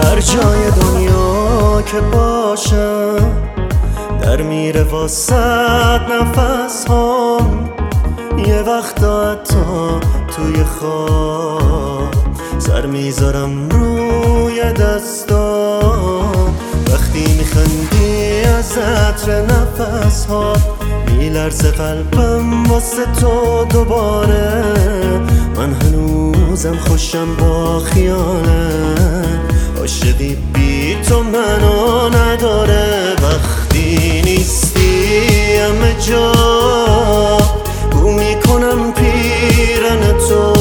هر جای دنیا که باشم در میره واسد نفس هم، یه وقتا حتی توی خواب سر میذارم روی دستام. وقتی میخندی از عطر نفس ها میلرزه قلبم واسه تو دوباره. من هنوزم خوشم با خیالت، عاشقی بی تو منو نداره. وقتی نیستی همه جا بو میکنم پیرن تو،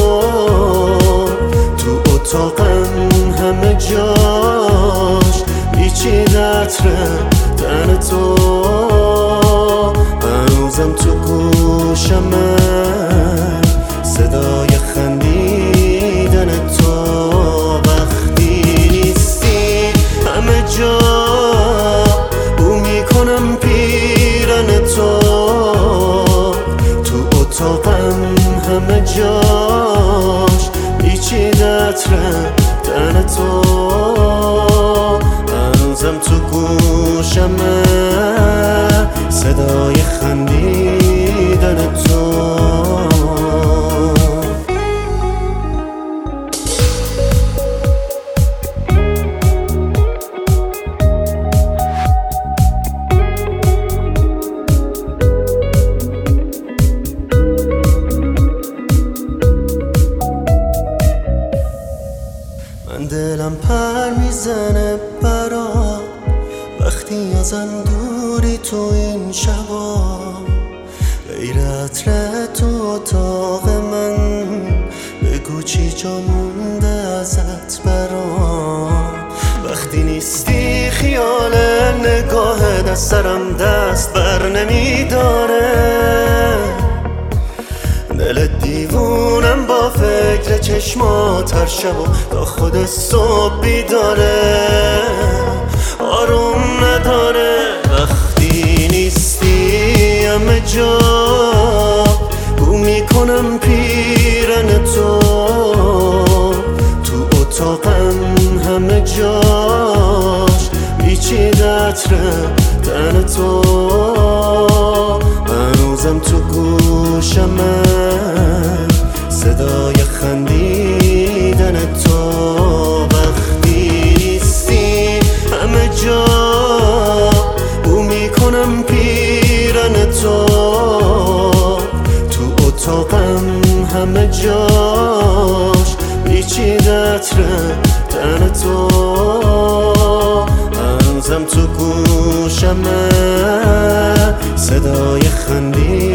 تو اتاقم همه جاش پیچیده عطر تن تو. هنوزم تو گوشمه صدای خندیدن تو. وقتی نیستی همه جا بو میکنم پیرن تو، تو اتاقم همه جاش پیچیده عطر تن تو. هنوزم تو گوشمه صدای خندیدن تو. من دلم پر میزنه برات وقتی ازم دوری تو این شبا. غیر عطر تو اتاق من بگو چی جا مونده ازت برام. وقتی نیستی خیال نگاهت از سرم دست بر نمیداره. دل دیوونم با فکر چشمات هر شب و تا خود صبح بیداره، آروم نداره. وقتی نیستی همه جا بو میکنم پیرن تو، تو اتاقم همه جاش پیچیده عطر تن تو. هنوزم تو گوشمه صدای خندیدن تو. وقتی نیستی همه جا بو میکنم پیرن تو، تو اتاقم همه جاش پیچیده عطر تن تو. هنوزم تو گوشمه صدای خندیدن